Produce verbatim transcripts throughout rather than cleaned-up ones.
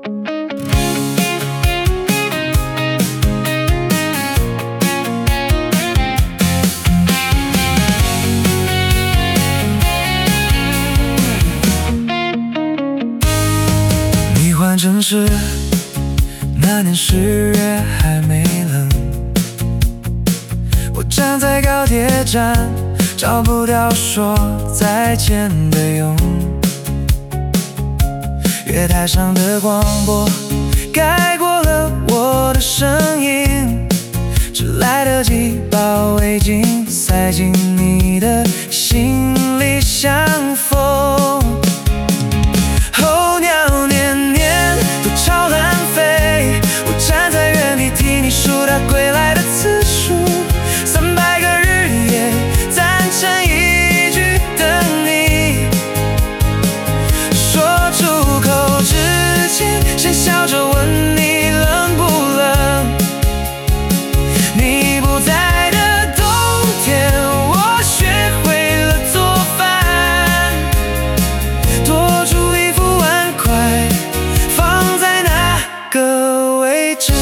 迷幻城市，那年十月还没冷，我站在高铁站，找不到说再见的用。月台上的广播盖过了我的声音，只来得及把围巾塞进你的行李箱缝。候鸟年年都朝南飞，我站在原地替你数它归来的次数，三百个日夜攒成一句等你。说出口之前，先笑着问你冷不冷。你不在的冬天，我学会了做饭，多出一副碗筷，放在哪个位置？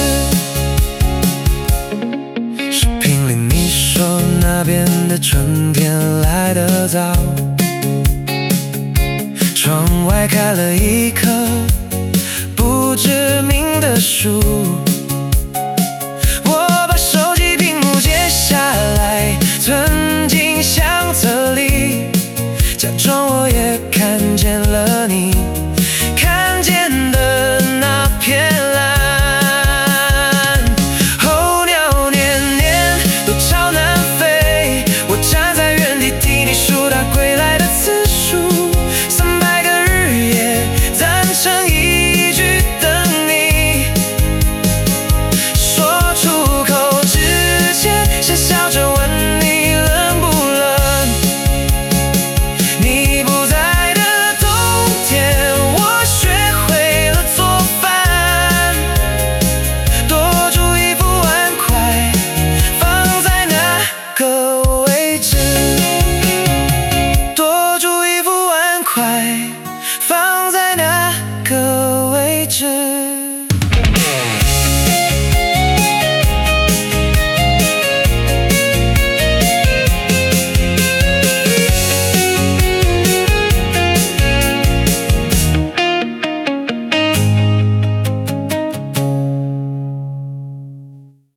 视频里你说那边的春天来得早，窗外开了一棵不知名的树。